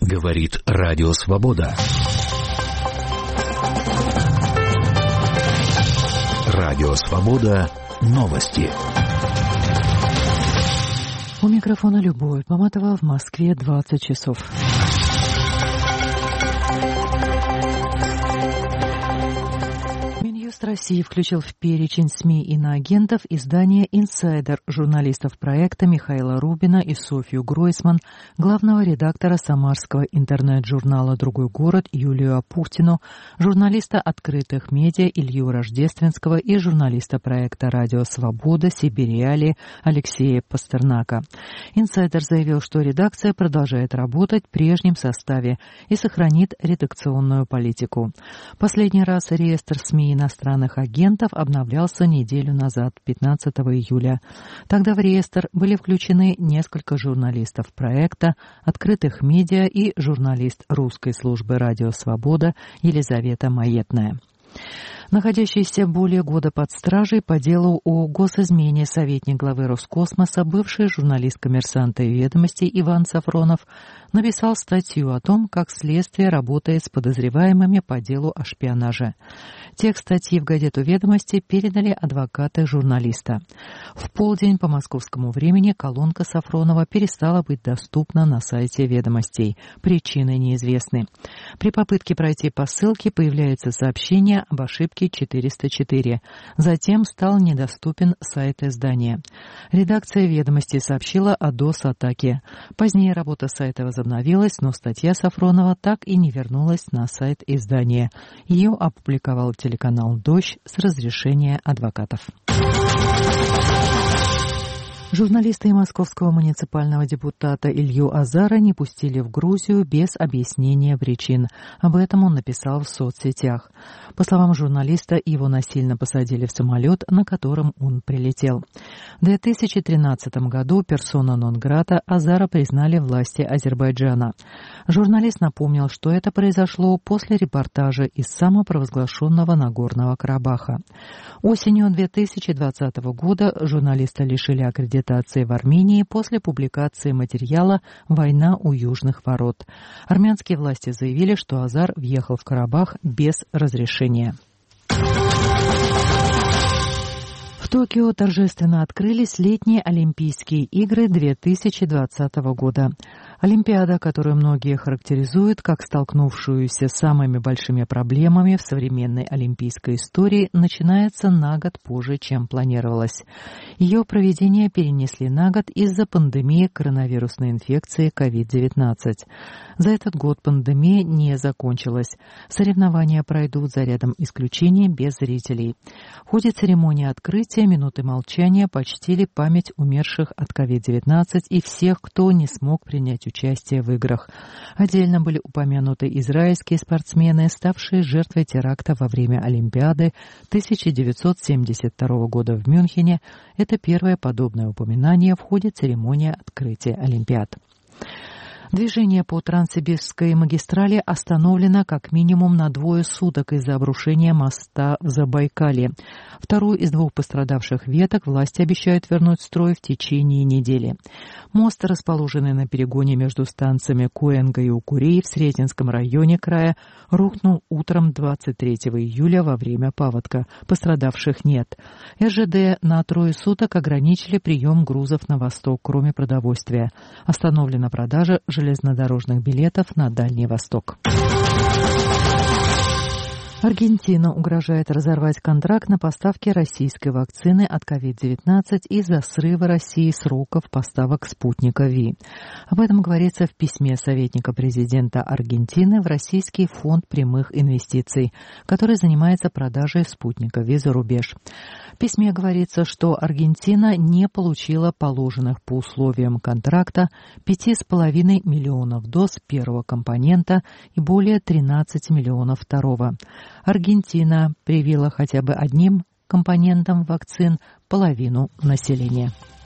Говорит Радио Свобода. Радио Свобода. Новости. У микрофона Любовь Поматова, в Москве 20 часов. Минюст России включил в перечень СМИ иноагентов издание «Инсайдер» журналистов проекта Михаила Рубина и Софью Гройсман, главного редактора самарского интернет-журнала «Другой город» Юлию Апухтину, журналиста открытых медиа Илью Рождественского и журналиста проекта «Радио Свобода» Сибириали Алексея Пастернака. «Инсайдер» заявил, что редакция продолжает работать в прежнем составе и сохранит редакционную политику. Последний раз реестр СМИ иностранных агентов обновлялся неделю назад, 15 июля. Тогда в реестр были включены несколько журналистов проекта, открытых медиа и журналист русской службы «Радио Свобода» Елизавета Маетная. Находящийся более года под стражей по делу о госизмене советник главы Роскосмоса, бывший журналист «Коммерсанта» и «Ведомостей» Иван Сафронов, написал статью о том, как следствие работает с подозреваемыми по делу о шпионаже. Текст статьи в газету «Ведомости» передали адвокаты журналиста. В полдень по московскому времени колонка Сафронова перестала быть доступна на сайте «Ведомостей». Причины неизвестны. При попытке пройти по ссылке появляется сообщение об ошибке 404. Затем стал недоступен сайт издания. Редакция «Ведомостей» сообщила о DOS-атаке. Позднее работа сайта возобновилась, но статья Сафронова так и не вернулась на сайт издания. Ее опубликовал телеканал «Дождь» с разрешения адвокатов. Журналисты и московского муниципального депутата Илью Азара не пустили в Грузию без объяснения причин. Об этом он написал в соцсетях. По словам журналиста, его насильно посадили в самолет, на котором он прилетел. В 2013 году персона нон-грата Азара признали власти Азербайджана. Журналист напомнил, что это произошло после репортажа из самопровозглашенного Нагорного Карабаха. Осенью 2020 года журналиста лишили аккредитации в Армении после публикации материала «Война у южных ворот». Армянские власти заявили, что Азар въехал в Карабах без разрешения. В Токио торжественно открылись летние Олимпийские игры 2020 года. Олимпиада, которую многие характеризуют как столкнувшуюся с самыми большими проблемами в современной олимпийской истории, начинается на год позже, чем планировалось. Ее проведение перенесли на год из-за пандемии коронавирусной инфекции COVID-19. За этот год пандемия не закончилась. Соревнования пройдут за рядом исключений без зрителей. В ходе церемонии открытия минуты молчания почтили память умерших от COVID-19 и всех, кто не смог принять участие в играх. Отдельно были упомянуты израильские спортсмены, ставшие жертвой теракта во время Олимпиады 1972 года в Мюнхене. Это первое подобное упоминание в ходе церемонии открытия Олимпиад. Движение по Транссибирской магистрали остановлено как минимум на 2 суток из-за обрушения моста в Забайкалье. Вторую из 2 пострадавших веток власти обещают вернуть в строй в течение недели. Мост, расположенный на перегоне между станциями Коенга и Укурей в Сретенском районе края, рухнул утром 23 июля во время паводка. Пострадавших нет. РЖД на 3 суток ограничили прием грузов на восток, кроме продовольствия. Остановлена продажа железнодорожных билетов на Дальний Восток. Аргентина угрожает разорвать контракт на поставки российской вакцины от COVID-19 из-за срыва России сроков поставок спутника ВИ. Об этом говорится в письме советника президента Аргентины в Российский фонд прямых инвестиций, который занимается продажей спутника ВИ за рубеж. В письме говорится, что Аргентина не получила положенных по условиям контракта 5,5 миллионов доз первого компонента и более 13 миллионов второго. Аргентина привила хотя бы одним компонентом вакцин половину населения.